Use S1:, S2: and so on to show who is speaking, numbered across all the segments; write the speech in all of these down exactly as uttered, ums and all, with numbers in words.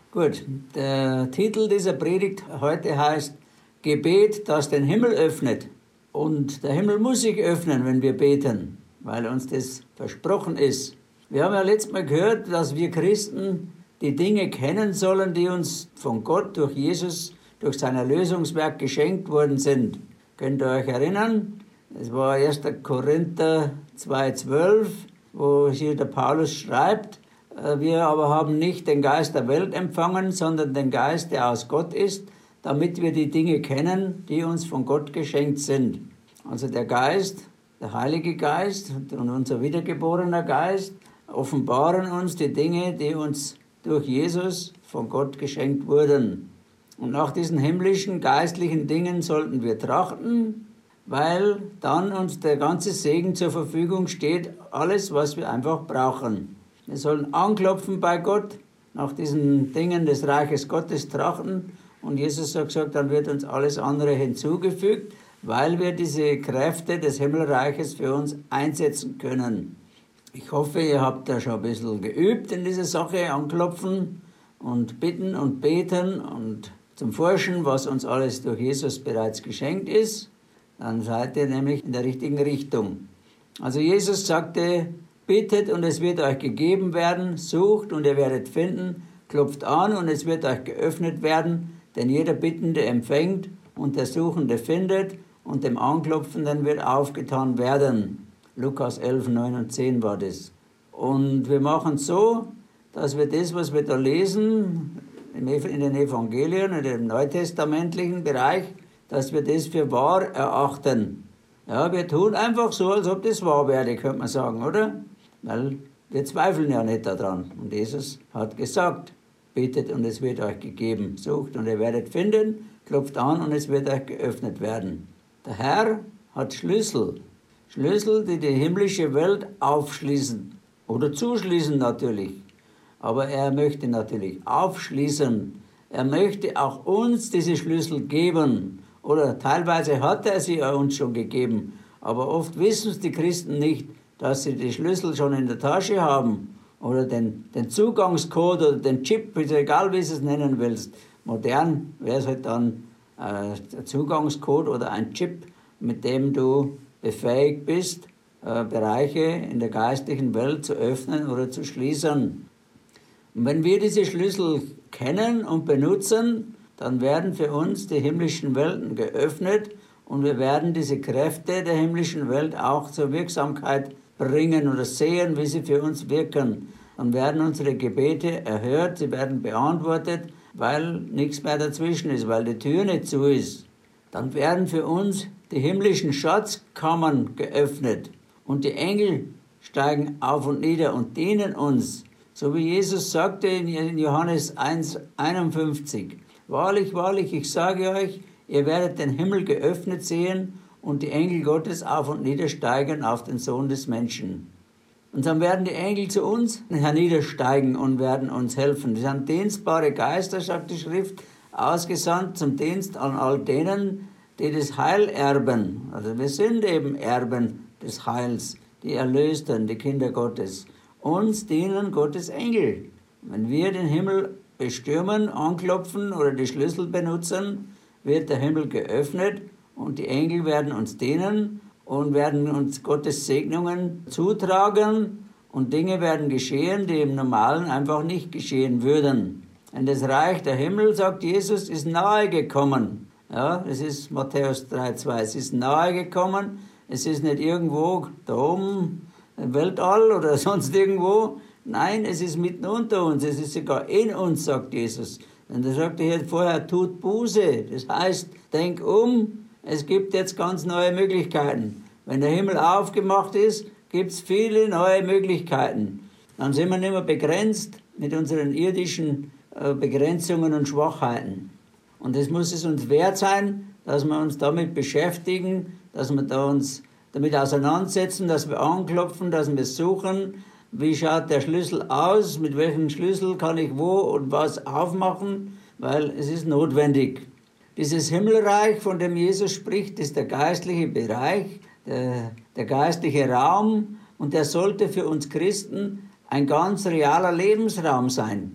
S1: Gut, der Titel dieser Predigt heute heißt Gebet, das den Himmel öffnet. Und der Himmel muss sich öffnen, wenn wir beten, weil uns das versprochen ist. Wir haben ja letztes Mal gehört, dass wir Christen die Dinge kennen sollen, die uns von Gott durch Jesus, durch sein Erlösungswerk geschenkt worden sind. Könnt ihr euch erinnern? Es war erster Korinther zwei zwölf, wo hier der Paulus schreibt, wir aber haben nicht den Geist der Welt empfangen, sondern den Geist, der aus Gott ist, damit wir die Dinge kennen, die uns von Gott geschenkt sind. Also der Geist, der Heilige Geist und unser wiedergeborener Geist offenbaren uns die Dinge, die uns durch Jesus von Gott geschenkt wurden. Und nach diesen himmlischen, geistlichen Dingen sollten wir trachten, weil dann uns der ganze Segen zur Verfügung steht, alles, was wir einfach brauchen. Wir sollen anklopfen bei Gott, nach diesen Dingen des Reiches Gottes trachten. Und Jesus hat gesagt, dann wird uns alles andere hinzugefügt, weil wir diese Kräfte des Himmelreiches für uns einsetzen können. Ich hoffe, ihr habt da schon ein bisschen geübt in dieser Sache, anklopfen und bitten und beten und zum Forschen, was uns alles durch Jesus bereits geschenkt ist. Dann seid ihr nämlich in der richtigen Richtung. Also Jesus sagte, bittet und es wird euch gegeben werden, sucht und ihr werdet finden, klopft an und es wird euch geöffnet werden, denn jeder Bittende empfängt und der Suchende findet und dem Anklopfenden wird aufgetan werden. Lukas elf, neun und zehn war das. Und wir machen es so, dass wir das, was wir da lesen, in den Evangelien, in dem neutestamentlichen Bereich, dass wir das für wahr erachten. Ja, wir tun einfach so, als ob das wahr wäre, könnte man sagen, oder? Weil wir zweifeln ja nicht daran. Und Jesus hat gesagt, bittet und es wird euch gegeben, sucht und ihr werdet finden, klopft an und es wird euch geöffnet werden. Der Herr hat Schlüssel, Schlüssel, die die himmlische Welt aufschließen oder zuschließen natürlich. Aber er möchte natürlich aufschließen. Er möchte auch uns diese Schlüssel geben. Oder teilweise hat er sie uns schon gegeben. Aber oft wissen es die Christen nicht, dass sie die Schlüssel schon in der Tasche haben. Oder den, den Zugangscode oder den Chip, egal wie du es nennen willst. Modern wäre es halt dann äh, der Zugangscode oder ein Chip, mit dem du befähigt bist, äh, Bereiche in der geistlichen Welt zu öffnen oder zu schließen. Und wenn wir diese Schlüssel kennen und benutzen, dann werden für uns die himmlischen Welten geöffnet und wir werden diese Kräfte der himmlischen Welt auch zur Wirksamkeit bringen oder sehen, wie sie für uns wirken. Dann werden unsere Gebete erhört, sie werden beantwortet, weil nichts mehr dazwischen ist, weil die Tür nicht zu ist. Dann werden für uns die himmlischen Schatzkammern geöffnet und die Engel steigen auf und nieder und dienen uns. So wie Jesus sagte in Johannes eins einundfünfzig, wahrlich, wahrlich, ich sage euch, ihr werdet den Himmel geöffnet sehen und die Engel Gottes auf und niedersteigen auf den Sohn des Menschen. Und dann werden die Engel zu uns herniedersteigen und werden uns helfen. Das sind dienstbare Geister, sagt die Schrift, ausgesandt zum Dienst an all denen, die das Heil erben. Also wir sind eben Erben des Heils, die Erlösten, die Kinder Gottes. Uns dienen Gottes Engel. Wenn wir den Himmel bestürmen, anklopfen oder die Schlüssel benutzen, wird der Himmel geöffnet und die Engel werden uns dienen und werden uns Gottes Segnungen zutragen und Dinge werden geschehen, die im Normalen einfach nicht geschehen würden. Denn das Reich der Himmel, sagt Jesus, ist nahe gekommen. Ja, das ist Matthäus drei zwei. Es ist nahe gekommen, es ist nicht irgendwo da oben im Weltall oder sonst irgendwo. Nein, es ist mitten unter uns, es ist sogar in uns, sagt Jesus. Und er sagte hier vorher, tut Buße. Das heißt, denk um, es gibt jetzt ganz neue Möglichkeiten. Wenn der Himmel aufgemacht ist, gibt es viele neue Möglichkeiten. Dann sind wir nicht mehr begrenzt mit unseren irdischen äh, Begrenzungen und Schwachheiten. Und es muss es uns wert sein, dass wir uns damit beschäftigen, dass wir da uns damit auseinandersetzen, dass wir anklopfen, dass wir suchen, wie schaut der Schlüssel aus, mit welchem Schlüssel kann ich wo und was aufmachen, weil es ist notwendig. Dieses Himmelreich, von dem Jesus spricht, ist der geistliche Bereich, der, der geistliche Raum und der sollte für uns Christen ein ganz realer Lebensraum sein.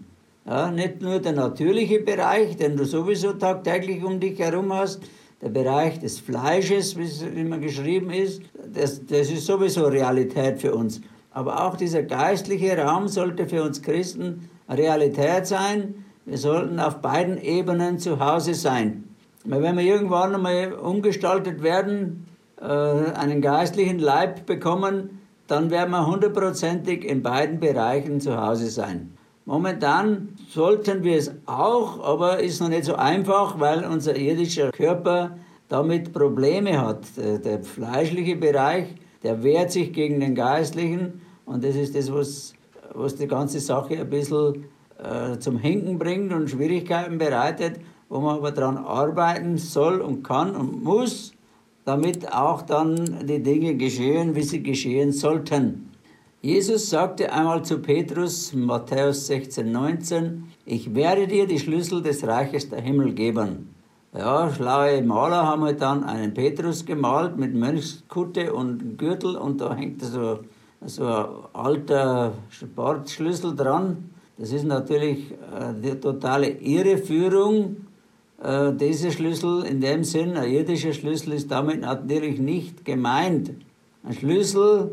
S1: Ja, nicht nur der natürliche Bereich, den du sowieso tagtäglich um dich herum hast, der Bereich des Fleisches, wie es immer geschrieben ist, das, das ist sowieso Realität für uns. Aber auch dieser geistliche Raum sollte für uns Christen Realität sein. Wir sollten auf beiden Ebenen zu Hause sein. Weil wenn wir irgendwann einmal umgestaltet werden, äh, einen geistlichen Leib bekommen, dann werden wir hundertprozentig in beiden Bereichen zu Hause sein. Momentan sollten wir es auch, aber ist noch nicht so einfach, weil unser irdischer Körper damit Probleme hat. Der, der fleischliche Bereich, der wehrt sich gegen den geistlichen und das ist das, was, was die ganze Sache ein bisschen äh, zum Hinken bringt und Schwierigkeiten bereitet, wo man aber daran arbeiten soll und kann und muss, damit auch dann die Dinge geschehen, wie sie geschehen sollten. Jesus sagte einmal zu Petrus, Matthäus sechzehn, neunzehn, ich werde dir die Schlüssel des Reiches der Himmel geben. Ja, schlaue Maler haben halt dann einen Petrus gemalt mit Mönchskutte und Gürtel und da hängt so, so ein alter Sportschlüssel dran. Das ist natürlich äh, die totale Irreführung. Äh, dieser Schlüssel in dem Sinn, ein irdischer Schlüssel, ist damit natürlich nicht gemeint. Ein Schlüssel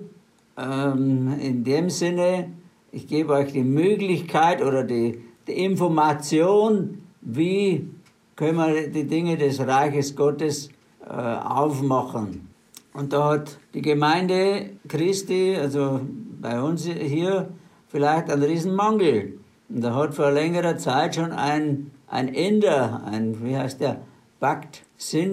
S1: ähm, in dem Sinne, ich gebe euch die Möglichkeit oder die, die Information, wie können wir die Dinge des Reiches Gottes äh, aufmachen. Und da hat die Gemeinde Christi, also bei uns hier, vielleicht einen riesen Mangel. Und da hat vor längerer Zeit schon ein, ein Inder, ein, wie heißt der, Bhakt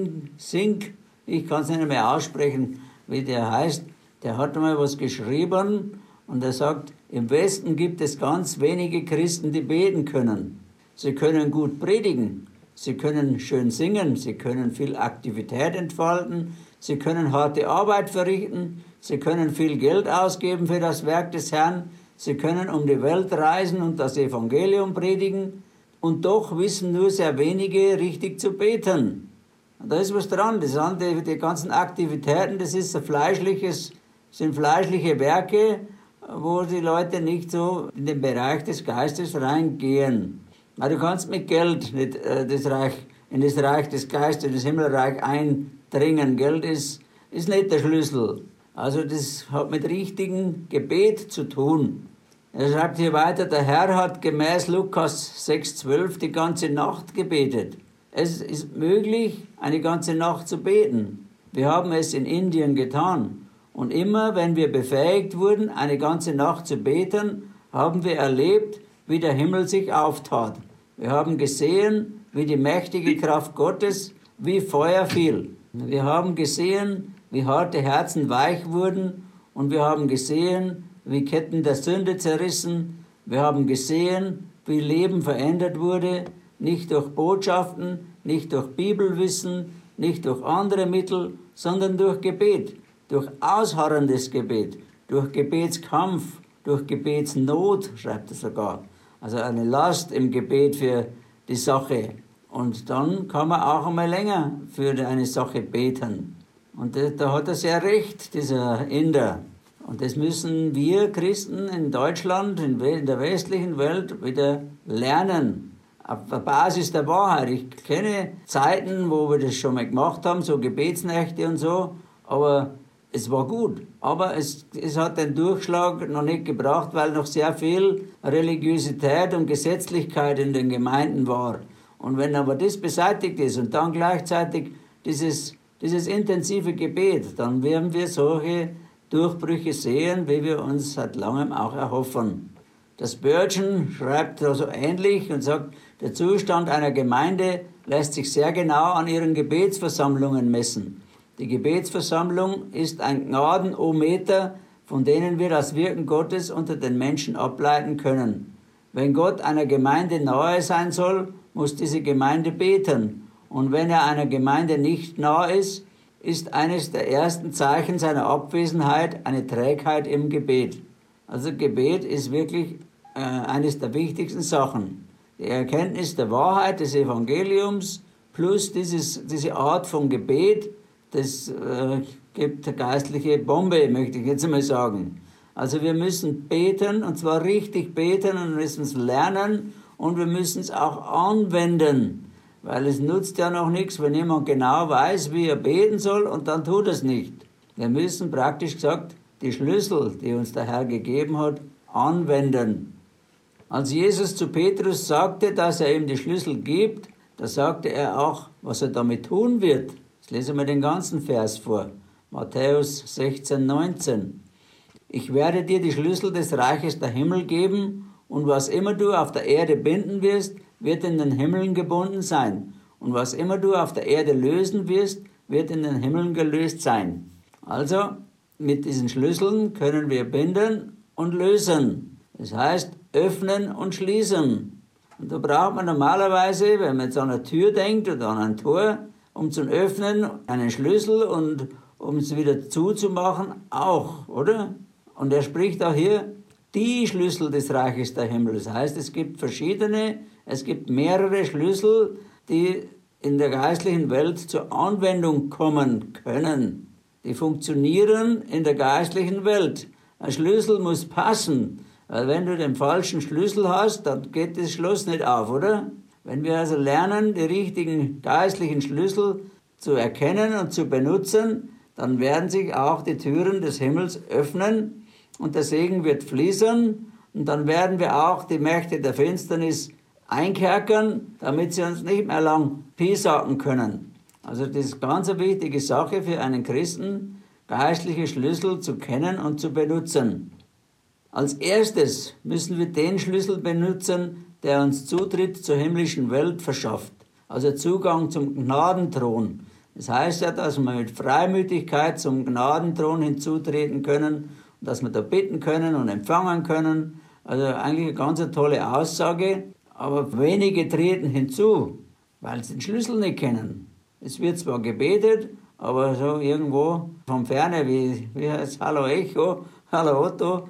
S1: Singh, ich kann es nicht mehr aussprechen, wie der heißt, der hat mal was geschrieben und er sagt, im Westen gibt es ganz wenige Christen, die beten können. Sie können gut predigen, sie können schön singen, sie können viel Aktivität entfalten, sie können harte Arbeit verrichten, sie können viel Geld ausgeben für das Werk des Herrn, sie können um die Welt reisen und das Evangelium predigen und doch wissen nur sehr wenige richtig zu beten. Und da ist was dran, das sind die, die ganzen Aktivitäten, das ist ein fleischliches, sind fleischliche Werke, wo die Leute nicht so in den Bereich des Geistes reingehen. Aber du kannst mit Geld nicht äh, das Reich, in das Reich des Geistes, das Himmelreich eindringen. Geld ist, ist nicht der Schlüssel. Also das hat mit richtigem Gebet zu tun. Er schreibt hier weiter, der Herr hat gemäß Lukas sechs zwölf die ganze Nacht gebetet. Es ist möglich, eine ganze Nacht zu beten. Wir haben es in Indien getan. Und immer, wenn wir befähigt wurden, eine ganze Nacht zu beten, haben wir erlebt, wie der Himmel sich auftat. Wir haben gesehen, wie die mächtige Kraft Gottes wie Feuer fiel. Wir haben gesehen, wie harte Herzen weich wurden und wir haben gesehen, wie Ketten der Sünde zerrissen. Wir haben gesehen, wie Leben verändert wurde, nicht durch Botschaften, nicht durch Bibelwissen, nicht durch andere Mittel, sondern durch Gebet, durch ausharrendes Gebet, durch Gebetskampf, durch Gebetsnot, schreibt er sogar. Also eine Last im Gebet für die Sache. Und dann kann man auch einmal länger für eine Sache beten. Und da hat er sehr recht, dieser Inder. Und das müssen wir Christen in Deutschland, in der westlichen Welt wieder lernen. Auf der Basis der Wahrheit. Ich kenne Zeiten, wo wir das schon mal gemacht haben, so Gebetsnächte und so, aber es war gut. Aber es, es hat den Durchschlag noch nicht gebracht, weil noch sehr viel Religiosität und Gesetzlichkeit in den Gemeinden war. Und wenn aber das beseitigt ist und dann gleichzeitig dieses, dieses intensive Gebet, dann werden wir solche Durchbrüche sehen, wie wir uns seit langem auch erhoffen. Das Spurgeon schreibt da so ähnlich und sagt, der Zustand einer Gemeinde lässt sich sehr genau an ihren Gebetsversammlungen messen. Die Gebetsversammlung ist ein Gnadenometer, von denen wir das Wirken Gottes unter den Menschen ableiten können. Wenn Gott einer Gemeinde nahe sein soll, muss diese Gemeinde beten. Und wenn er einer Gemeinde nicht nahe ist, ist eines der ersten Zeichen seiner Abwesenheit eine Trägheit im Gebet. Also Gebet ist wirklich äh, eines der wichtigsten Sachen. Die Erkenntnis der Wahrheit des Evangeliums plus dieses, diese Art von Gebet, das äh, gibt eine geistliche Bombe, möchte ich jetzt einmal sagen. Also wir müssen beten, und zwar richtig beten, und müssen es lernen und wir müssen es auch anwenden, weil es nutzt ja noch nichts, wenn jemand genau weiß, wie er beten soll und dann tut er es nicht. Wir müssen praktisch gesagt die Schlüssel, die uns der Herr gegeben hat, anwenden. Als Jesus zu Petrus sagte, dass er ihm die Schlüssel gibt, da sagte er auch, was er damit tun wird. Jetzt lesen wir den ganzen Vers vor. Matthäus sechzehn, neunzehn. Ich werde dir die Schlüssel des Reiches der Himmel geben, und was immer du auf der Erde binden wirst, wird in den Himmeln gebunden sein. Und was immer du auf der Erde lösen wirst, wird in den Himmeln gelöst sein. Also, mit diesen Schlüsseln können wir binden und lösen. Das heißt, öffnen und schließen. Und da braucht man normalerweise, wenn man jetzt an eine Tür denkt oder an ein Tor, um zu öffnen, einen Schlüssel und um es wieder zuzumachen, auch, oder? Und er spricht auch hier, die Schlüssel des Reiches der Himmel. Das heißt, es gibt verschiedene, es gibt mehrere Schlüssel, die in der geistlichen Welt zur Anwendung kommen können. Die funktionieren in der geistlichen Welt. Ein Schlüssel muss passen, weil wenn du den falschen Schlüssel hast, dann geht das Schloss nicht auf, oder? Wenn wir also lernen, die richtigen geistlichen Schlüssel zu erkennen und zu benutzen, dann werden sich auch die Türen des Himmels öffnen und der Segen wird fließen und dann werden wir auch die Mächte der Finsternis einkerkern, damit sie uns nicht mehr lang piesacken können. Also das ist ganz eine wichtige Sache für einen Christen, geistliche Schlüssel zu kennen und zu benutzen. Als erstes müssen wir den Schlüssel benutzen, der uns Zutritt zur himmlischen Welt verschafft, also Zugang zum Gnadenthron. Das heißt ja, dass wir mit Freimütigkeit zum Gnadenthron hinzutreten können und dass wir da bitten können und empfangen können. Also eigentlich eine ganz tolle Aussage, aber wenige treten hinzu, weil sie den Schlüssel nicht kennen. Es wird zwar gebetet, aber so irgendwo von Ferne, wie, wie heißt es, Hallo Echo, Hallo Otto,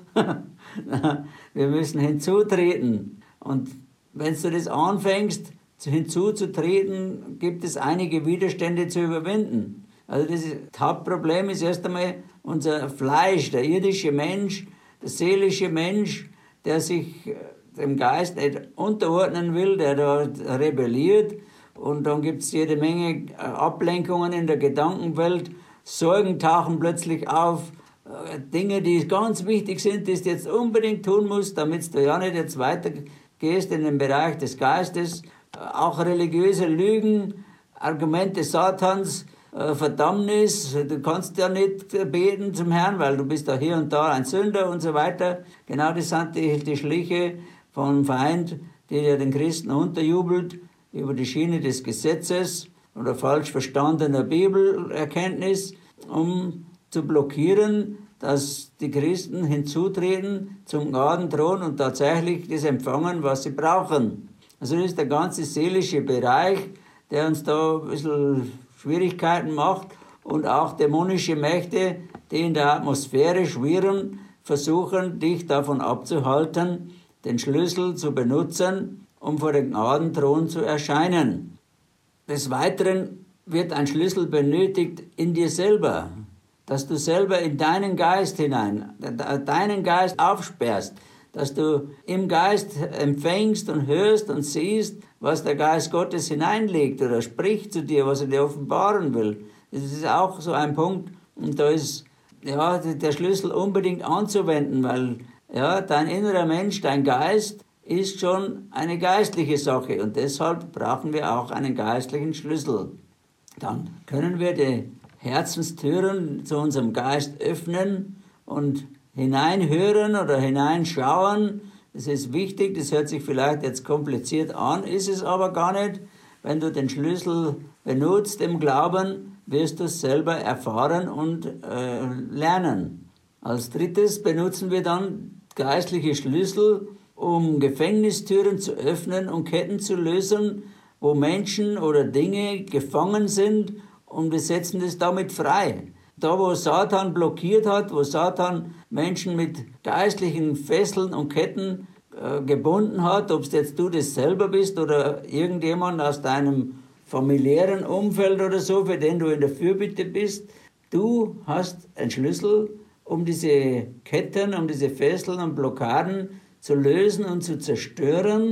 S1: wir müssen hinzutreten. Und wenn du das anfängst, hinzuzutreten, gibt es einige Widerstände zu überwinden. Also das Hauptproblem ist erst einmal unser Fleisch, der irdische Mensch, der seelische Mensch, der sich dem Geist nicht unterordnen will, der da rebelliert. Und dann gibt es jede Menge Ablenkungen in der Gedankenwelt. Sorgen tauchen plötzlich auf. Dinge, die ganz wichtig sind, die du jetzt unbedingt tun musst, damit du ja nicht jetzt weitergehst in den Bereich des Geistes. Auch religiöse Lügen, Argumente Satans, Verdammnis, du kannst ja nicht beten zum Herrn, weil du bist da hier und da ein Sünder und so weiter. Genau das sind die, die Schliche vom Feind, die ja den Christen unterjubelt über die Schiene des Gesetzes oder falsch verstandener Bibelerkenntnis, um zu blockieren, dass die Christen hinzutreten zum Gnadenthron und tatsächlich das empfangen, was sie brauchen. Also das ist der ganze seelische Bereich, der uns da ein bisschen Schwierigkeiten macht und auch dämonische Mächte, die in der Atmosphäre schwirren, versuchen, dich davon abzuhalten, den Schlüssel zu benutzen, um vor dem Gnadenthron zu erscheinen. Des Weiteren wird ein Schlüssel benötigt in dir selber, dass du selber in deinen Geist hinein, deinen Geist aufsperrst, dass du im Geist empfängst und hörst und siehst, was der Geist Gottes hineinlegt oder spricht zu dir, was er dir offenbaren will. Das ist auch so ein Punkt, und da ist ja, der Schlüssel unbedingt anzuwenden, weil ja, dein innerer Mensch, dein Geist, ist schon eine geistliche Sache und deshalb brauchen wir auch einen geistlichen Schlüssel. Dann können wir die Herzenstüren zu unserem Geist öffnen und hineinhören oder hineinschauen. Das ist wichtig, das hört sich vielleicht jetzt kompliziert an, ist es aber gar nicht. Wenn du den Schlüssel benutzt im Glauben, wirst du es selber erfahren und äh, lernen. Als drittes benutzen wir dann geistliche Schlüssel, um Gefängnistüren zu öffnen und Ketten zu lösen, wo Menschen oder Dinge gefangen sind, und wir setzen das damit frei. Da, wo Satan blockiert hat, wo Satan Menschen mit geistlichen Fesseln und Ketten äh, gebunden hat, ob es jetzt du das selber bist oder irgendjemand aus deinem familiären Umfeld oder so, für den du in der Fürbitte bist, du hast einen Schlüssel, um diese Ketten, um diese Fesseln und Blockaden zu lösen und zu zerstören,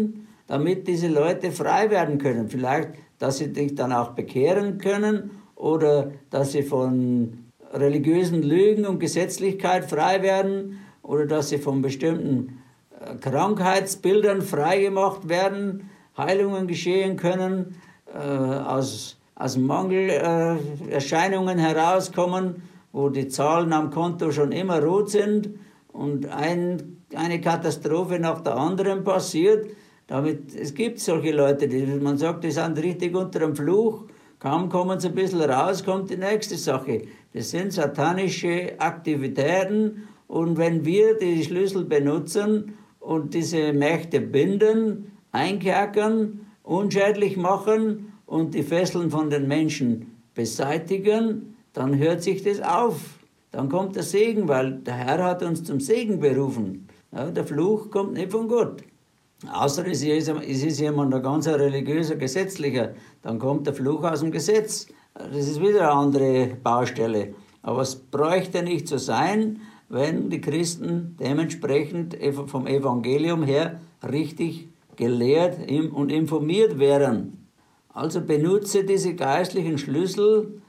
S1: damit diese Leute frei werden können. Vielleicht, dass sie sich dann auch bekehren können oder dass sie von religiösen Lügen und Gesetzlichkeit frei werden oder dass sie von bestimmten Krankheitsbildern freigemacht werden, Heilungen geschehen können, äh, aus, aus Mangelerscheinungen äh, herauskommen, wo die Zahlen am Konto schon immer rot sind und ein, eine Katastrophe nach der anderen passiert. Damit, es gibt solche Leute, die man sagt, die sind richtig unter dem Fluch, kaum kommen sie ein bisschen raus, kommt die nächste Sache. Das sind satanische Aktivitäten und wenn wir die Schlüssel benutzen und diese Mächte binden, einkerkern, unschädlich machen und die Fesseln von den Menschen beseitigen, dann hört sich das auf. Dann kommt der Segen, weil der Herr hat uns zum Segen berufen. Ja, der Fluch kommt nicht von Gott. Außer es ist jemand ein ganz religiöser, gesetzlicher, dann kommt der Fluch aus dem Gesetz. Das ist wieder eine andere Baustelle. Aber es bräuchte nicht so sein, wenn die Christen dementsprechend vom Evangelium her richtig gelehrt und informiert wären. Also benutze diese geistlichen Schlüssel,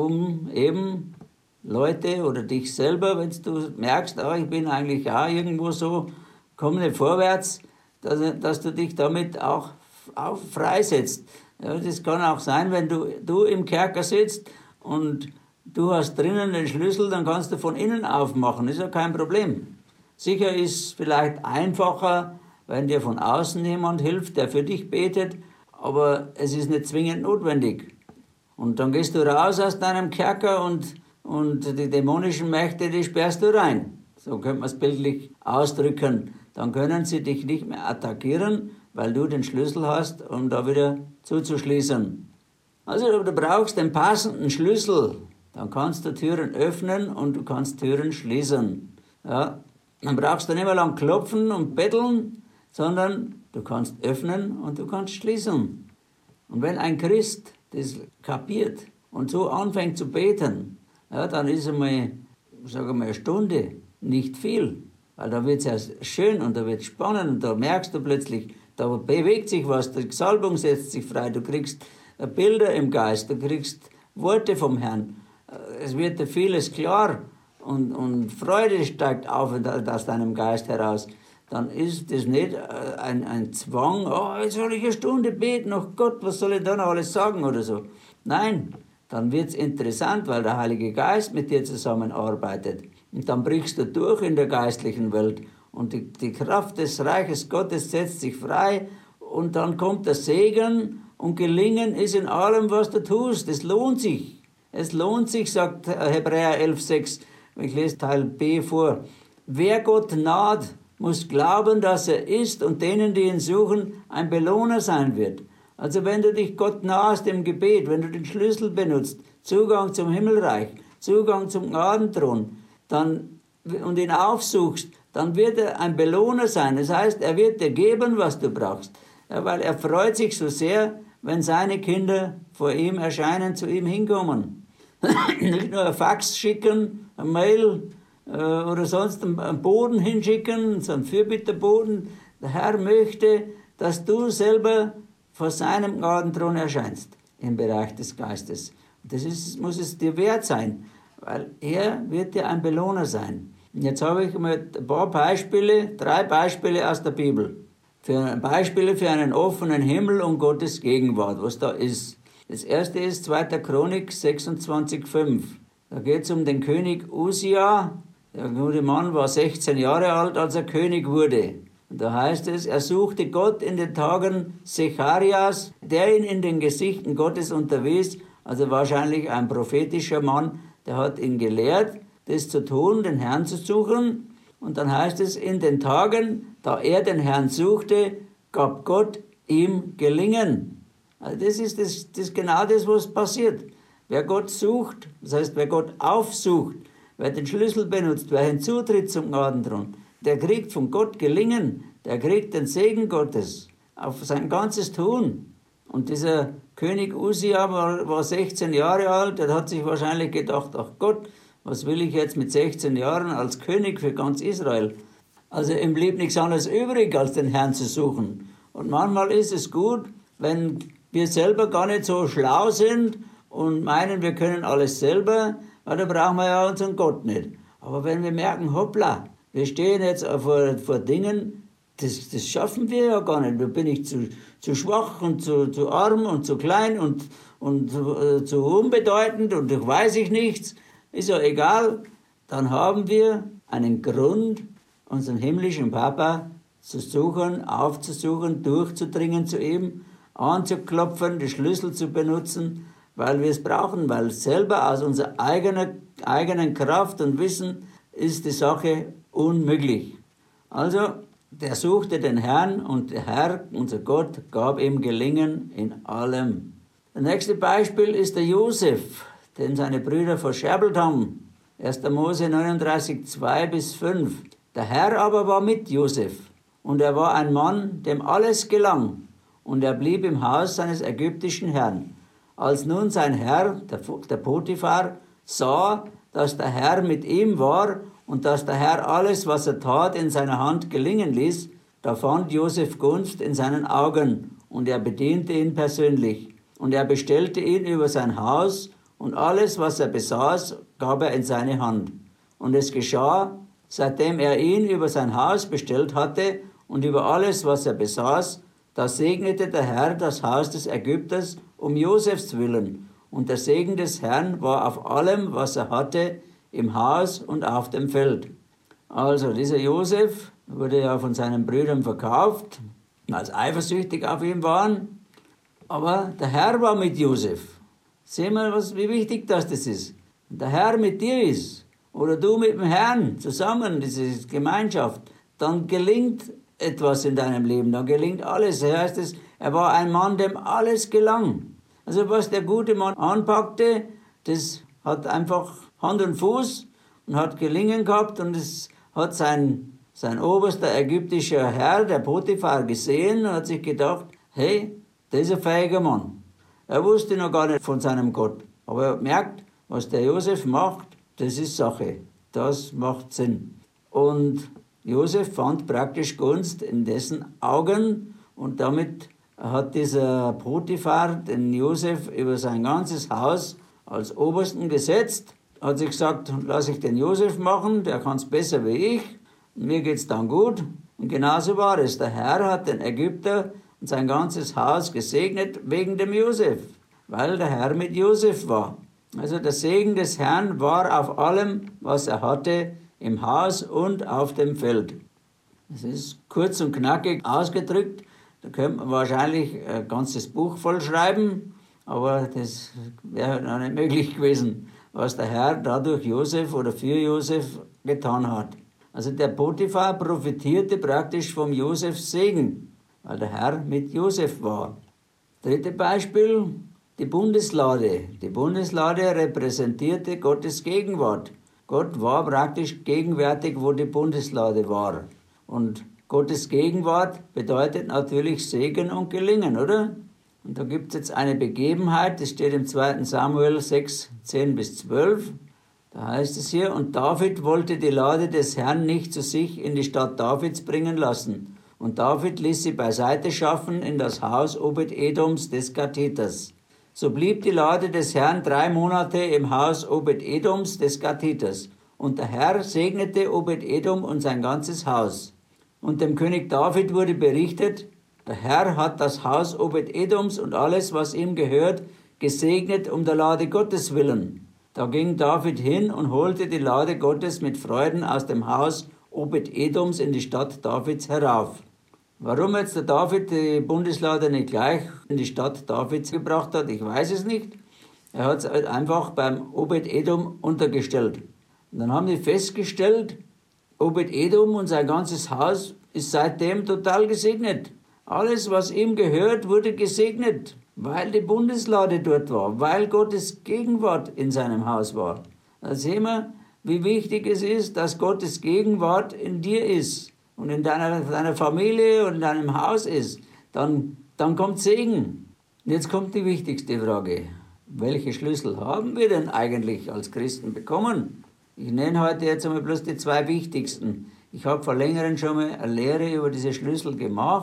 S1: um eben Leute oder dich selber, wenn du merkst, ah, ich bin eigentlich auch irgendwo so, komme nicht vorwärts, dass, dass du dich damit auch, auch freisetzt. Ja, das kann auch sein, wenn du, du im Kerker sitzt und du hast drinnen den Schlüssel, dann kannst du von innen aufmachen, ist ja kein Problem. Sicher ist vielleicht einfacher, wenn dir von außen jemand hilft, der für dich betet, aber es ist nicht zwingend notwendig. Und dann gehst du raus aus deinem Kerker und, und die dämonischen Mächte, die sperrst du rein. So könnte man es bildlich ausdrücken. Dann können sie dich nicht mehr attackieren, weil du den Schlüssel hast, um da wieder zuzuschließen. Also du brauchst den passenden Schlüssel. Dann kannst du Türen öffnen und du kannst Türen schließen. Ja, dann brauchst du nicht mehr lang klopfen und betteln, sondern du kannst öffnen und du kannst schließen. Und wenn ein Christ das kapiert und so anfängt zu beten, ja, dann ist einmal, sagen wir mal, eine Stunde nicht viel. Weil da wird es ja schön und da wird es spannend und da merkst du plötzlich, da bewegt sich was, die Salbung setzt sich frei, du kriegst Bilder im Geist, du kriegst Worte vom Herrn. Es wird dir vieles klar und, und Freude steigt auf aus deinem Geist heraus. Dann ist das nicht ein, ein Zwang, oh, jetzt soll ich eine Stunde beten, oh Gott, was soll ich da noch alles sagen oder so. Nein, dann wird es interessant, weil der Heilige Geist mit dir zusammenarbeitet. Und dann brichst du durch in der geistlichen Welt und die, die Kraft des Reiches Gottes setzt sich frei und dann kommt der Segen und Gelingen ist in allem, was du tust. Es lohnt sich. Es lohnt sich, sagt Hebräer elf sechs. Ich lese Teil B vor. Wer Gott naht, muss glauben, dass er ist und denen, die ihn suchen, ein Belohner sein wird. Also wenn du dich Gott nahest im Gebet, wenn du den Schlüssel benutzt, Zugang zum Himmelreich, Zugang zum Gnadenthron, dann, und ihn aufsuchst, dann wird er ein Belohner sein. Das heißt, er wird dir geben, was du brauchst. Ja, weil er freut sich so sehr, wenn seine Kinder vor ihm erscheinen, zu ihm hinkommen. Nicht nur ein Fax schicken, ein Mail äh, oder sonst einen Boden hinschicken, so einen Fürbitterboden. Der Herr möchte, dass du selber vor seinem Gnadenthron erscheinst im Bereich des Geistes. Das ist, muss es dir wert sein, weil er wird dir ein Belohner sein. Und jetzt habe ich mal ein paar Beispiele, drei Beispiele aus der Bibel. Für Beispiele für einen offenen Himmel und Gottes Gegenwart, was da ist. Das erste ist zweiter Chronik sechsundzwanzig fünf. Da geht es um den König Usia. Der gute Mann war sechzehn Jahre alt, als er König wurde. Und da heißt es, er suchte Gott in den Tagen Zecharias, der ihn in den Gesichten Gottes unterwies, also wahrscheinlich ein prophetischer Mann, der hat ihn gelehrt, das zu tun, den Herrn zu suchen. Und dann heißt es, in den Tagen, da er den Herrn suchte, gab Gott ihm Gelingen. Also das ist das, das genau das, was passiert. Wer Gott sucht, das heißt, wer Gott aufsucht, wer den Schlüssel benutzt, wer hinzutritt zum Gnadenthron, der kriegt von Gott Gelingen, der kriegt den Segen Gottes auf sein ganzes Tun. Und dieser König Usia war, war sechzehn Jahre alt, der hat sich wahrscheinlich gedacht, ach Gott, was will ich jetzt mit sechzehn Jahren als König für ganz Israel? Also ihm blieb nichts anderes übrig, als den Herrn zu suchen. Und manchmal ist es gut, wenn wir selber gar nicht so schlau sind und meinen, wir können alles selber, weil da brauchen wir ja unseren Gott nicht. Aber wenn wir merken, hoppla, wir stehen jetzt vor, vor Dingen, das, das schaffen wir ja gar nicht. Da bin ich zu, zu schwach und zu, zu arm und zu klein und, und äh, zu unbedeutend und ich weiß ich nichts. Ist ja egal. Dann haben wir einen Grund, unseren himmlischen Papa zu suchen, aufzusuchen, durchzudringen zu ihm, anzuklopfen, die Schlüssel zu benutzen, weil wir es brauchen, weil selber aus unserer eigenen, eigenen Kraft und Wissen ist die Sache unmöglich. Also, der suchte den Herrn und der Herr, unser Gott, gab ihm Gelingen in allem. Das nächste Beispiel ist der Josef, den seine Brüder verscherbelt haben. erster Mose neununddreißig, zwei bis fünf. Der Herr aber war mit Josef und er war ein Mann, dem alles gelang und er blieb im Haus seines ägyptischen Herrn. Als nun sein Herr, der Potiphar, sah, dass der Herr mit ihm war und dass der Herr alles, was er tat, in seiner Hand gelingen ließ, da fand Josef Gunst in seinen Augen und er bediente ihn persönlich. Und er bestellte ihn über sein Haus und alles, was er besaß, gab er in seine Hand. Und es geschah, seitdem er ihn über sein Haus bestellt hatte und über alles, was er besaß, da segnete der Herr das Haus des Ägypters um Josefs willen. Und der Segen des Herrn war auf allem, was er hatte, im Haus und auf dem Feld. Also dieser Josef wurde ja von seinen Brüdern verkauft, weil sie eifersüchtig auf ihn waren. Aber der Herr war mit Josef. Sehen wir, was, wie wichtig das, das ist. Wenn der Herr mit dir ist, oder du mit dem Herrn zusammen, diese Gemeinschaft, dann gelingt etwas in deinem Leben, dann gelingt alles. Das heißt es, er war ein Mann, dem alles gelang. Also was der gute Mann anpackte, das hat einfach Hand und Fuß und hat Gelingen gehabt und es hat sein, sein oberster ägyptischer Herr, der Potiphar, gesehen und hat sich gedacht, hey, das ist ein fähiger Mann. Er wusste noch gar nicht von seinem Gott, aber er merkt, was der Josef macht, das ist Sache, das macht Sinn. Und Josef fand praktisch Gunst in dessen Augen und damit hat dieser Potiphar den Josef über sein ganzes Haus als Obersten gesetzt, hat sich gesagt, lass ich den Josef machen, der kann es besser wie ich, mir geht's dann gut. Und genauso war es. Der Herr hat den Ägypter und sein ganzes Haus gesegnet wegen dem Josef, weil der Herr mit Josef war. Also der Segen des Herrn war auf allem, was er hatte, im Haus und auf dem Feld. Das ist kurz und knackig ausgedrückt. Da könnte man wahrscheinlich ein ganzes Buch voll schreiben, aber das wäre noch nicht möglich gewesen, was der Herr dadurch Josef oder für Josef getan hat. Also der Potiphar profitierte praktisch vom Josefs Segen, weil der Herr mit Josef war. Drittes Beispiel, die Bundeslade. Die Bundeslade repräsentierte Gottes Gegenwart. Gott war praktisch gegenwärtig, wo die Bundeslade war. Und Gottes Gegenwart bedeutet natürlich Segen und Gelingen, oder? Und da gibt es jetzt eine Begebenheit, das steht im zweiten Samuel sechs, zehn bis zwölf. Da heißt es hier, und David wollte die Lade des Herrn nicht zu sich in die Stadt Davids bringen lassen. Und David ließ sie beiseite schaffen in das Haus Obed-Edoms des Gatiters. So blieb die Lade des Herrn drei Monate im Haus Obed-Edoms des Gatiters. Und der Herr segnete Obed-Edom und sein ganzes Haus. Und dem König David wurde berichtet, der Herr hat das Haus Obed-Edoms und alles, was ihm gehört, gesegnet um der Lade Gottes willen. Da ging David hin und holte die Lade Gottes mit Freuden aus dem Haus Obed-Edoms in die Stadt Davids herauf. Warum jetzt der David die Bundeslade nicht gleich in die Stadt Davids gebracht hat, ich weiß es nicht. Er hat es halt einfach beim Obed-Edom untergestellt. Und dann haben die festgestellt, Obed-Edom und sein ganzes Haus ist seitdem total gesegnet. Alles, was ihm gehört, wurde gesegnet, weil die Bundeslade dort war, weil Gottes Gegenwart in seinem Haus war. Da sehen wir, wie wichtig es ist, dass Gottes Gegenwart in dir ist und in deiner, deiner Familie und in deinem Haus ist. Dann, dann kommt Segen. Und jetzt kommt die wichtigste Frage. Welche Schlüssel haben wir denn eigentlich als Christen bekommen? Ich nenne heute jetzt einmal bloß die zwei wichtigsten. Ich habe vor längerem schon mal eine Lehre über diese Schlüssel gemacht.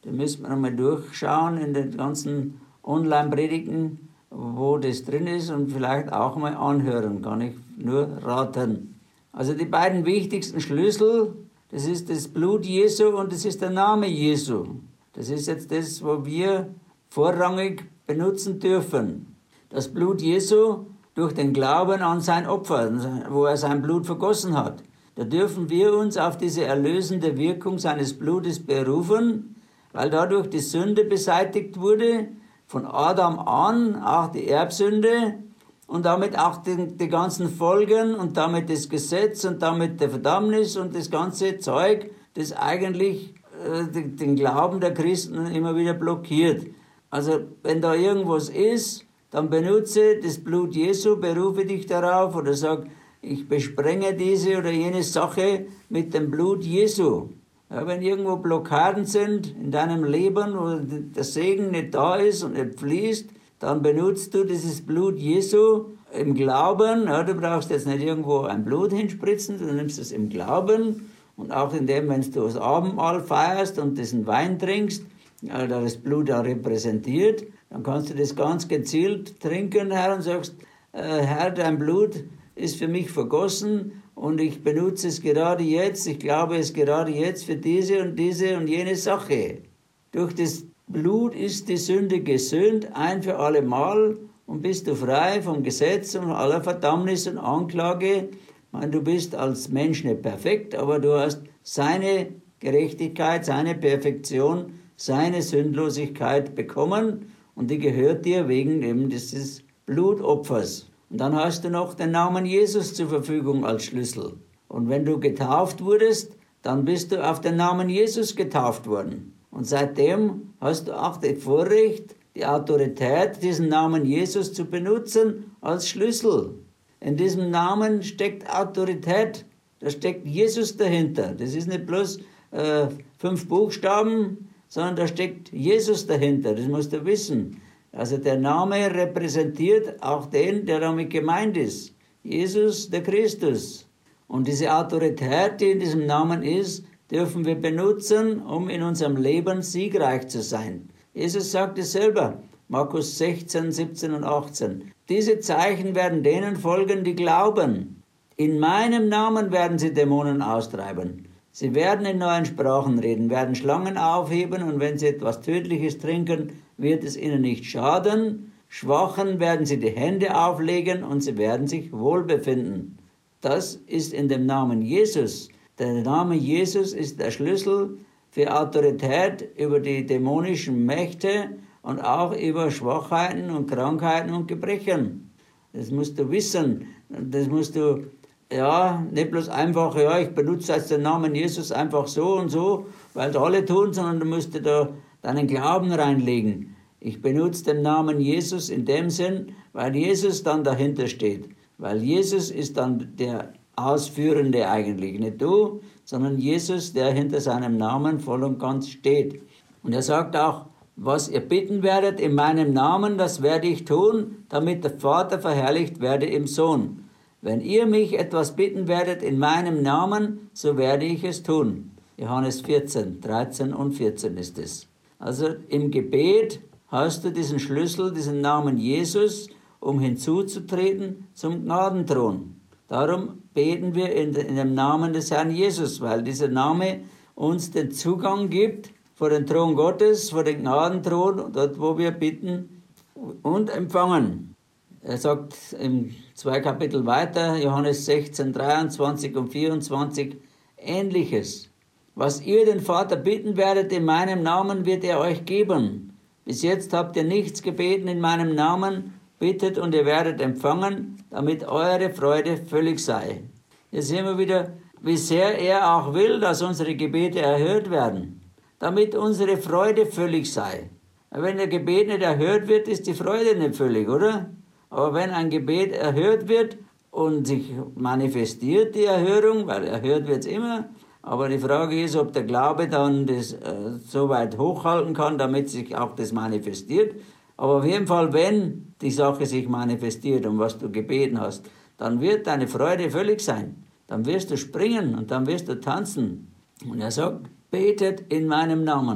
S1: Da müsste man einmal durchschauen in den ganzen Online-Predigten, wo das drin ist und vielleicht auch mal anhören, kann ich nur raten. Also die beiden wichtigsten Schlüssel, das ist das Blut Jesu und das ist der Name Jesu. Das ist jetzt das, was wir vorrangig benutzen dürfen. Das Blut Jesu durch den Glauben an sein Opfer, wo er sein Blut vergossen hat. Da dürfen wir uns auf diese erlösende Wirkung seines Blutes berufen, weil dadurch die Sünde beseitigt wurde, von Adam an, auch die Erbsünde und damit auch die, die ganzen Folgen und damit das Gesetz und damit der Verdammnis und das ganze Zeug, das eigentlich äh, den, den Glauben der Christen immer wieder blockiert. Also wenn da irgendwas ist, dann benutze das Blut Jesu, berufe dich darauf oder sag, ich besprenge diese oder jene Sache mit dem Blut Jesu. Ja, wenn irgendwo Blockaden sind in deinem Leben, wo der Segen nicht da ist und nicht fließt, dann benutzt du dieses Blut Jesu im Glauben. Ja, du brauchst jetzt nicht irgendwo ein Blut hinspritzen, du nimmst es im Glauben. Und auch in dem, wenn du das Abendmahl feierst und diesen Wein trinkst, ja, da das Blut da repräsentiert, dann kannst du das ganz gezielt trinken, Herr, und sagst, äh, Herr, dein Blut ist für mich vergossen und ich benutze es gerade jetzt, ich glaube es gerade jetzt für diese und diese und jene Sache. Durch das Blut ist die Sünde gesühnt, ein für alle Mal, und bist du frei vom Gesetz und aller Verdammnis und Anklage. Ich meine, du bist als Mensch nicht perfekt, aber du hast seine Gerechtigkeit, seine Perfektion, seine Sündlosigkeit bekommen und die gehört dir wegen eben dieses Blutopfers. Und dann hast du noch den Namen Jesus zur Verfügung als Schlüssel. Und wenn du getauft wurdest, dann bist du auf den Namen Jesus getauft worden. Und seitdem hast du auch das Vorrecht, die Autorität, diesen Namen Jesus zu benutzen als Schlüssel. In diesem Namen steckt Autorität, da steckt Jesus dahinter. Das ist nicht bloß äh, fünf Buchstaben, sondern da steckt Jesus dahinter, das musst du wissen. Also der Name repräsentiert auch den, der damit gemeint ist. Jesus, der Christus. Und diese Autorität, die in diesem Namen ist, dürfen wir benutzen, um in unserem Leben siegreich zu sein. Jesus sagt es selber, Markus sechzehn, siebzehn und achtzehn. Diese Zeichen werden denen folgen, die glauben. In meinem Namen werden sie Dämonen austreiben. Sie werden in neuen Sprachen reden, werden Schlangen aufheben und wenn sie etwas Tödliches trinken, wird es ihnen nicht schaden. Schwachen werden sie die Hände auflegen und sie werden sich wohlbefinden. Das ist in dem Namen Jesus. Der Name Jesus ist der Schlüssel für Autorität über die dämonischen Mächte und auch über Schwachheiten und Krankheiten und Gebrechen. Das musst du wissen. Das musst du, ja, nicht bloß einfach, ja, ich benutze jetzt den Namen Jesus einfach so und so, weil es alle tun, sondern du musst da deinen Glauben reinlegen. Ich benutze den Namen Jesus in dem Sinn, weil Jesus dann dahinter steht. Weil Jesus ist dann der Ausführende eigentlich, nicht du, sondern Jesus, der hinter seinem Namen voll und ganz steht. Und er sagt auch, was ihr bitten werdet in meinem Namen, das werde ich tun, damit der Vater verherrlicht werde im Sohn. Wenn ihr mich etwas bitten werdet in meinem Namen, so werde ich es tun. Johannes vierzehn, dreizehn und vierzehn ist es. Also im Gebet hast du diesen Schlüssel, diesen Namen Jesus, um hinzuzutreten zum Gnadenthron. Darum beten wir in dem Namen des Herrn Jesus, weil dieser Name uns den Zugang gibt vor den Thron Gottes, vor den Gnadenthron, dort wo wir bitten und empfangen. Er sagt im zwei Kapitel weiter, Johannes sechzehn, dreiundzwanzig und vierundzwanzig, Ähnliches. Was ihr den Vater bitten werdet in meinem Namen, wird er euch geben. Bis jetzt habt ihr nichts gebeten in meinem Namen, bittet und ihr werdet empfangen, damit eure Freude völlig sei. Hier sehen wir wieder, wie sehr er auch will, dass unsere Gebete erhört werden, damit unsere Freude völlig sei. Wenn der Gebet nicht erhört wird, ist die Freude nicht völlig, oder? Aber wenn ein Gebet erhört wird und sich manifestiert, die Erhörung, weil erhört wird es immer, aber die Frage ist, ob der Glaube dann das äh, so weit hochhalten kann, damit sich auch das manifestiert. Aber auf jeden Fall, wenn die Sache sich manifestiert, um was du gebeten hast, dann wird deine Freude völlig sein. Dann wirst du springen und dann wirst du tanzen. Und er sagt, betet in meinem Namen.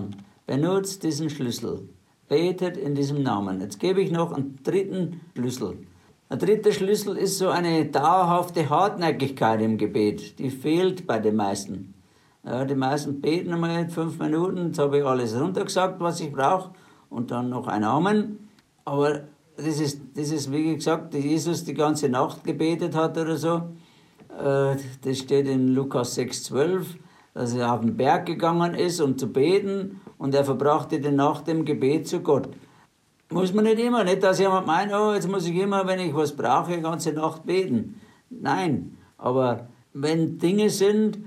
S1: benutzt diesen Schlüssel. Betet in diesem Namen. Jetzt gebe ich noch einen dritten Schlüssel. Der dritte Schlüssel ist so eine dauerhafte Hartnäckigkeit im Gebet. Die fehlt bei den meisten. Ja, die meisten beten einmal fünf Minuten, jetzt habe ich alles runtergesagt, was ich brauche, und dann noch ein Amen. Aber das ist, das ist, wie gesagt, dass Jesus die ganze Nacht gebetet hat oder so. Das steht in Lukas sechs zwölf, dass er auf den Berg gegangen ist, um zu beten, und er verbrachte die Nacht im Gebet zu Gott. Muss man nicht immer, nicht, dass jemand meint, oh, jetzt muss ich immer, wenn ich was brauche, die ganze Nacht beten. Nein, aber wenn Dinge sind,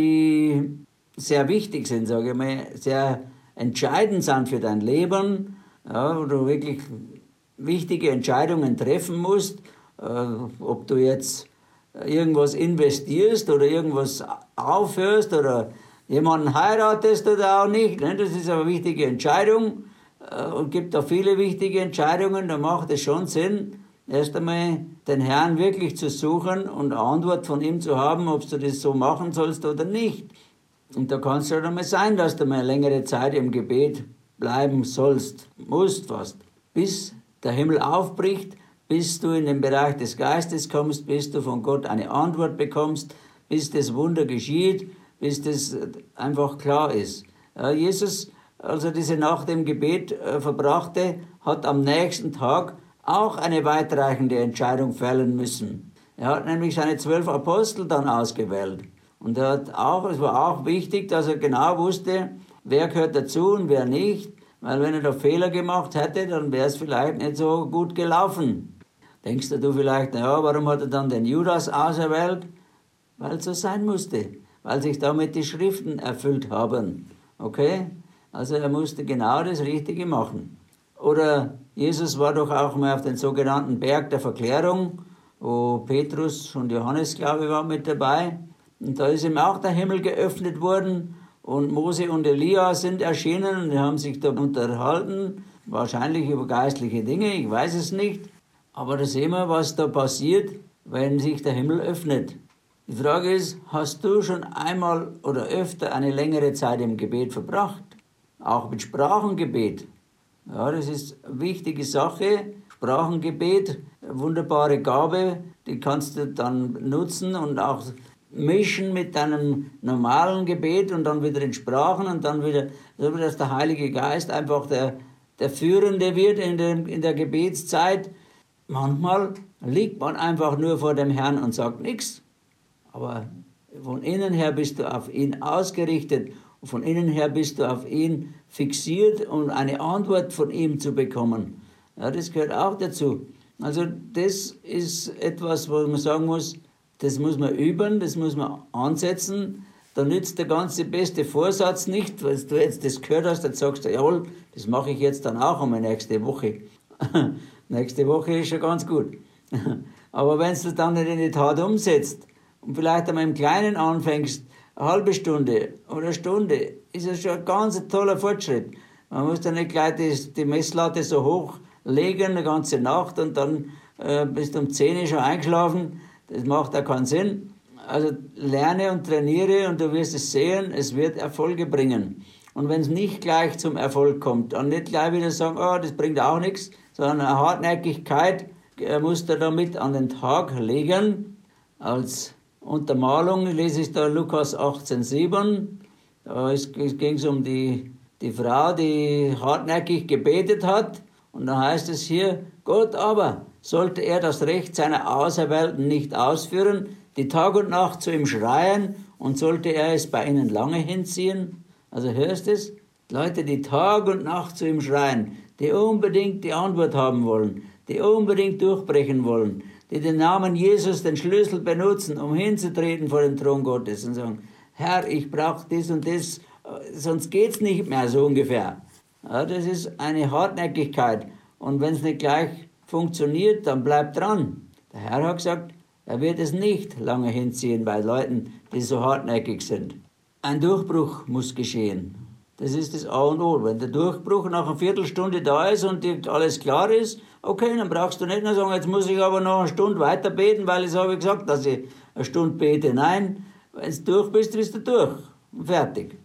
S1: die sehr wichtig sind, sage ich mal, sehr entscheidend sind für dein Leben, ja, wo du wirklich wichtige Entscheidungen treffen musst, äh, ob du jetzt irgendwas investierst oder irgendwas aufhörst oder jemanden heiratest oder auch nicht, ne? Das ist eine wichtige Entscheidung. Und gibt da viele wichtige Entscheidungen, da macht es schon Sinn, erst einmal den Herrn wirklich zu suchen und eine Antwort von ihm zu haben, ob du das so machen sollst oder nicht. Und da kann es halt einmal sein, dass du mal eine längere Zeit im Gebet bleiben sollst, musst fast, bis der Himmel aufbricht, bis du in den Bereich des Geistes kommst, bis du von Gott eine Antwort bekommst, bis das Wunder geschieht, bis das einfach klar ist. Ja, Jesus, als er diese Nacht im Gebet äh, verbrachte, hat am nächsten Tag auch eine weitreichende Entscheidung fällen müssen. Er hat nämlich seine zwölf Apostel dann ausgewählt. Und er hat auch, es war auch wichtig, dass er genau wusste, wer gehört dazu und wer nicht. Weil wenn er da Fehler gemacht hätte, dann wäre es vielleicht nicht so gut gelaufen. Denkst du vielleicht, naja, warum hat er dann den Judas auserwählt? Weil es so sein musste. Weil sich damit die Schriften erfüllt haben. Okay? Also er musste genau das Richtige machen. Oder Jesus war doch auch mal auf den sogenannten Berg der Verklärung, wo Petrus und Johannes, glaube ich, waren mit dabei. Und da ist ihm auch der Himmel geöffnet worden und Mose und Elia sind erschienen und die haben sich da unterhalten, wahrscheinlich über geistliche Dinge, ich weiß es nicht. Aber da sehen wir, was da passiert, wenn sich der Himmel öffnet. Die Frage ist, hast du schon einmal oder öfter eine längere Zeit im Gebet verbracht? Auch mit Sprachengebet. Ja, das ist eine wichtige Sache. Sprachengebet, eine wunderbare Gabe, die kannst du dann nutzen und auch mischen mit deinem normalen Gebet und dann wieder in Sprachen und dann wieder, so dass der Heilige Geist einfach der, der Führende wird in, dem, in der Gebetszeit. Manchmal liegt man einfach nur vor dem Herrn und sagt nichts. Aber von innen her bist du auf ihn ausgerichtet. Von innen her bist du auf ihn fixiert, um eine Antwort von ihm zu bekommen. Ja, das gehört auch dazu. Also das ist etwas, wo man sagen muss, das muss man üben, das muss man ansetzen. Da nützt der ganze beste Vorsatz nicht, weil du jetzt das gehört hast, dann sagst du, jawohl, das mache ich jetzt dann auch einmal nächste Woche. Nächste Woche ist schon ganz gut. Aber wenn du es dann nicht in die Tat umsetzt und vielleicht einmal im Kleinen anfängst, eine halbe Stunde oder eine Stunde, ist das schon ein ganz toller Fortschritt. Man muss dann nicht gleich die, die Messlatte so hoch legen, eine ganze Nacht, und dann äh, bist du um zehn Uhr schon eingeschlafen. Das macht auch keinen Sinn. Also lerne und trainiere und du wirst es sehen, es wird Erfolge bringen. Und wenn es nicht gleich zum Erfolg kommt, dann nicht gleich wieder sagen, oh, das bringt auch nichts, sondern eine Hartnäckigkeit äh, musst du damit an den Tag legen. Als Untermalung lese ich da Lukas achtzehn sieben. Da ging es um die, die Frau, die hartnäckig gebetet hat. Und da heißt es hier, Gott aber, sollte er das Recht seiner Auserwählten nicht ausführen, die Tag und Nacht zu ihm schreien, und sollte er es bei ihnen lange hinziehen? Also hörst du es? Leute, die Tag und Nacht zu ihm schreien, die unbedingt die Antwort haben wollen, die unbedingt durchbrechen wollen, die den Namen Jesus, den Schlüssel benutzen, um hinzutreten vor den Thron Gottes und sagen, Herr, ich brauche das und das, sonst geht's nicht mehr, so ungefähr. Ja, das ist eine Hartnäckigkeit. Und wenn es nicht gleich funktioniert, dann bleib dran. Der Herr hat gesagt, er wird es nicht lange hinziehen bei Leuten, die so hartnäckig sind. Ein Durchbruch muss geschehen. Das ist das A und O. Wenn der Durchbruch nach einer Viertelstunde da ist und dir alles klar ist, okay, dann brauchst du nicht nur sagen, jetzt muss ich aber noch eine Stunde weiter beten, weil ich habe gesagt, dass ich eine Stunde bete. Nein, wenn du durch bist, bist du durch. Und fertig.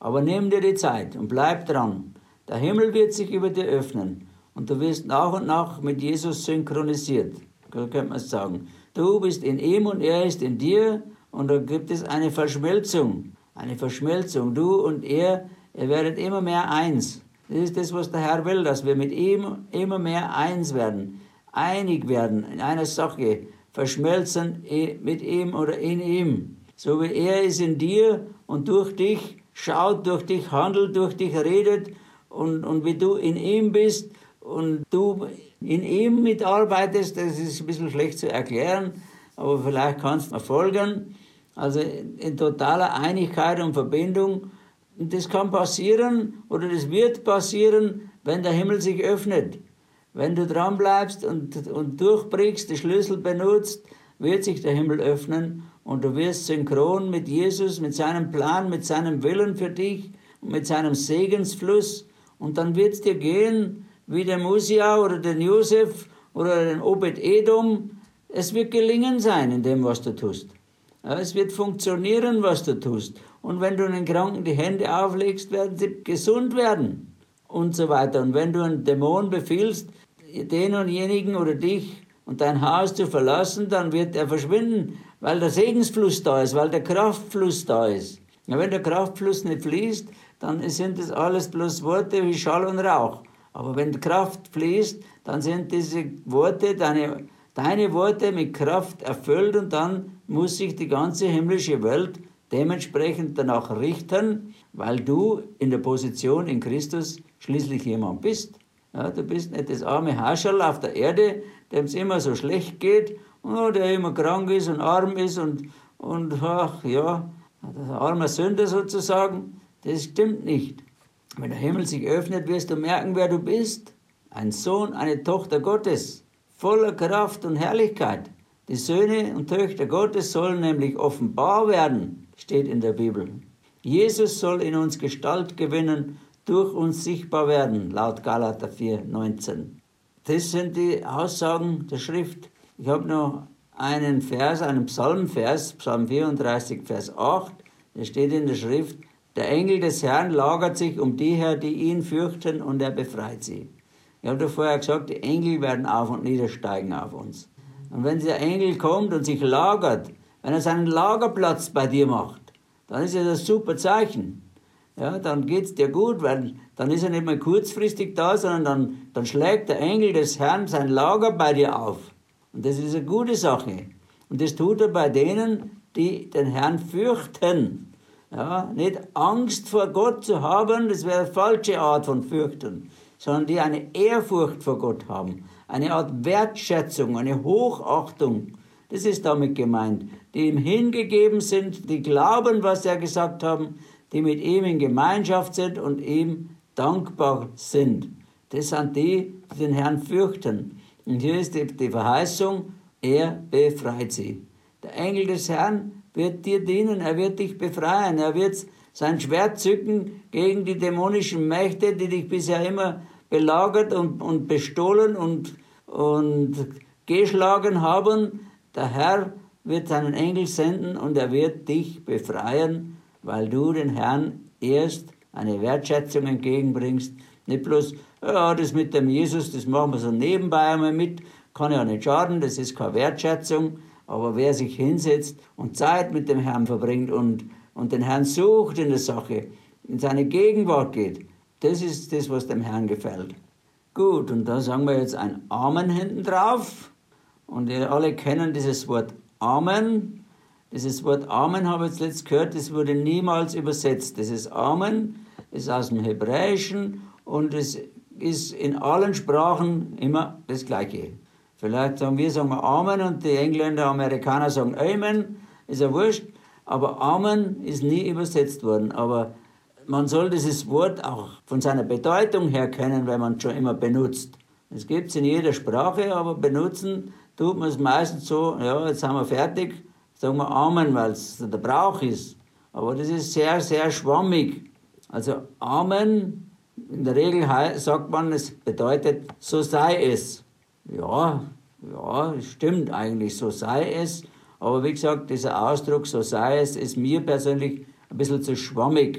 S1: Aber nimm dir die Zeit und bleib dran. Der Himmel wird sich über dir öffnen und du wirst nach und nach mit Jesus synchronisiert. So könnte man es sagen. Du bist in ihm und er ist in dir und da gibt es eine Verschmelzung. Eine Verschmelzung. Du und er, ihr werdet immer mehr eins. Das ist das, was der Herr will, dass wir mit ihm immer mehr eins werden. Einig werden in einer Sache. Verschmelzen mit ihm oder in ihm. So wie er ist in dir und durch dich schaut, durch dich handelt, durch dich redet und, und wie du in ihm bist und du in ihm mitarbeitest, das ist ein bisschen schlecht zu erklären, aber vielleicht kannst du mir folgen. Also in totaler Einigkeit und Verbindung. Und das kann passieren oder das wird passieren, wenn der Himmel sich öffnet. Wenn du dran bleibst und, und durchbrichst, die Schlüssel benutzt, wird sich der Himmel öffnen und du wirst synchron mit Jesus, mit seinem Plan, mit seinem Willen für dich und mit seinem Segensfluss. Und dann wird es dir gehen wie der Musia oder den Josef oder den Obed-Edom. Es wird gelingen sein in dem, was du tust. Ja, es wird funktionieren, was du tust. Und wenn du den Kranken die Hände auflegst, werden sie gesund werden und so weiter. Und wenn du einen Dämon befiehlst, den und jenigen oder dich und dein Haus zu verlassen, dann wird er verschwinden, weil der Segensfluss da ist, weil der Kraftfluss da ist. Ja, wenn der Kraftfluss nicht fließt, dann sind das alles bloß Worte wie Schall und Rauch. Aber wenn Kraft fließt, dann sind diese Worte, deine, deine Worte mit Kraft erfüllt und dann muss sich die ganze himmlische Welt dementsprechend danach richten, weil du in der Position in Christus schließlich jemand bist. Ja, du bist nicht das arme Hascherl auf der Erde, dem es immer so schlecht geht, oh, der immer krank ist und arm ist und, und ach ja, ein armer Sünder sozusagen. Das stimmt nicht. Wenn der Himmel sich öffnet, wirst du merken, wer du bist. Ein Sohn, eine Tochter Gottes, voller Kraft und Herrlichkeit. Die Söhne und Töchter Gottes sollen nämlich offenbar werden, steht in der Bibel. Jesus soll in uns Gestalt gewinnen, durch uns sichtbar werden, laut Galater vier neunzehn. Das sind die Aussagen der Schrift. Ich habe noch einen Vers, einen Psalmvers, Psalm vierunddreißig, Vers acht. Da steht in der Schrift, der Engel des Herrn lagert sich um die her, die ihn fürchten, und er befreit sie. Ich habe doch vorher gesagt, die Engel werden auf und niedersteigen auf uns. Und wenn der Engel kommt und sich lagert, wenn er seinen Lagerplatz bei dir macht, dann ist das ein super Zeichen. Ja, dann geht es dir gut, weil dann ist er nicht mehr kurzfristig da, sondern dann, dann schlägt der Engel des Herrn sein Lager bei dir auf. Und das ist eine gute Sache. Und das tut er bei denen, die den Herrn fürchten. Ja, nicht Angst vor Gott zu haben, das wäre eine falsche Art von Fürchten, sondern die eine Ehrfurcht vor Gott haben, eine Art Wertschätzung, eine Hochachtung. Das ist damit gemeint, die ihm hingegeben sind, die glauben, was er gesagt haben, die mit ihm in Gemeinschaft sind und ihm dankbar sind. Das sind die, die den Herrn fürchten. Und hier ist die, die Verheißung, er befreit sie. Der Engel des Herrn wird dir dienen, er wird dich befreien, er wird sein Schwert zücken gegen die dämonischen Mächte, die dich bisher immer belagert und, und bestohlen und, und geschlagen haben. Der Herr wird seinen Engel senden und er wird dich befreien, weil du den Herrn erst eine Wertschätzung entgegenbringst. Nicht bloß, ja, das mit dem Jesus, das machen wir so nebenbei einmal mit, kann ja nicht schaden, das ist keine Wertschätzung. Aber wer sich hinsetzt und Zeit mit dem Herrn verbringt und, und den Herrn sucht in der Sache, in seine Gegenwart geht, das ist das, was dem Herrn gefällt. Gut, und da sagen wir jetzt ein Amen hinten drauf. Und ihr alle kennen dieses Wort Amen. Dieses Wort Amen habe ich jetzt letzt gehört, das wurde niemals übersetzt. Dieses Amen ist aus dem Hebräischen und es ist in allen Sprachen immer das Gleiche. Vielleicht sagen wir, sagen wir Amen und die Engländer, Amerikaner sagen Amen, ist ja wurscht, aber Amen ist nie übersetzt worden. Aber man soll dieses Wort auch von seiner Bedeutung her kennen, weil man es schon immer benutzt. Es gibt es in jeder Sprache, aber benutzen tut man es meistens so, ja, jetzt sind wir fertig, sagen wir Amen, weil es der Brauch ist. Aber das ist sehr, sehr schwammig. Also Amen, in der Regel sagt man, es bedeutet, so sei es. Ja, ja, stimmt eigentlich, so sei es. Aber wie gesagt, dieser Ausdruck, so sei es, ist mir persönlich ein bisschen zu schwammig.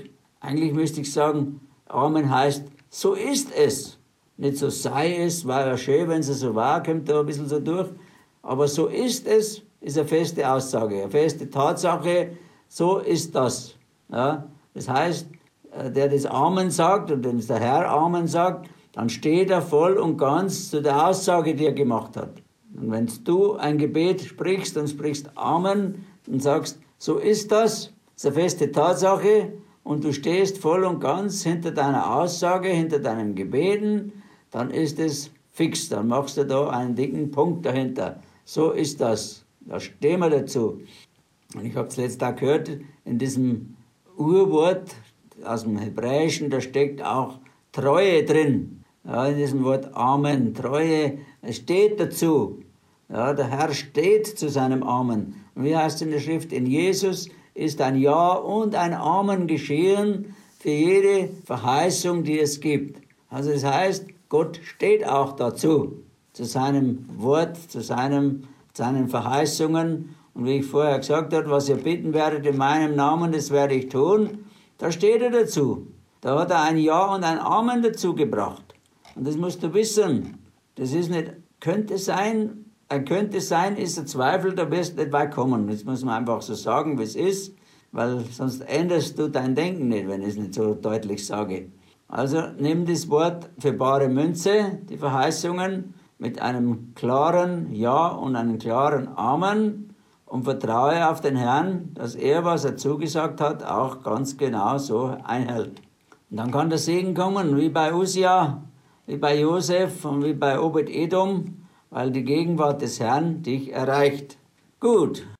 S1: Eigentlich müsste ich sagen, Amen heißt, so ist es. Nicht so sei es, war ja schön, wenn es so war, kommt da ein bisschen so durch. Aber so ist es, ist eine feste Aussage, eine feste Tatsache, so ist das. Ja? Das heißt, der das Amen sagt und wenn der Herr Amen sagt, dann steht er voll und ganz zu der Aussage, die er gemacht hat. Und wenn du ein Gebet sprichst und sprichst Amen und sagst, so ist das, ist eine feste Tatsache und du stehst voll und ganz hinter deiner Aussage, hinter deinem Gebeten, dann ist es fix, dann machst du da einen dicken Punkt dahinter. So ist das, da stehen wir dazu. Und ich habe es letztes Tag gehört, in diesem Urwort aus dem Hebräischen, da steckt auch Treue drin. Ja, in diesem Wort Amen, Treue, es steht dazu. Ja, der Herr steht zu seinem Amen. Und wie heißt es in der Schrift? In Jesus ist ein Ja und ein Amen geschehen für jede Verheißung, die es gibt. Also das heißt, Gott steht auch dazu, zu seinem Wort, zu seinem, seinen Verheißungen. Und wie ich vorher gesagt habe, was ihr bitten werdet in meinem Namen, das werde ich tun. Da steht er dazu. Da hat er ein Ja und ein Amen dazu gebracht. Und das musst du wissen. Das ist nicht, könnte sein, ein könnte sein, ist ein Zweifel, da wirst du nicht weit kommen. Das muss man einfach so sagen, wie es ist, weil sonst änderst du dein Denken nicht, wenn ich es nicht so deutlich sage. Also nimm das Wort für bare Münze, die Verheißungen, mit einem klaren Ja und einem klaren Amen und vertraue auf den Herrn, dass er, was er zugesagt hat, auch ganz genau so einhält. Und dann kann der Segen kommen, wie bei Usia, wie bei Josef und wie bei Obed-Edom, weil die Gegenwart des Herrn dich erreicht. Gut.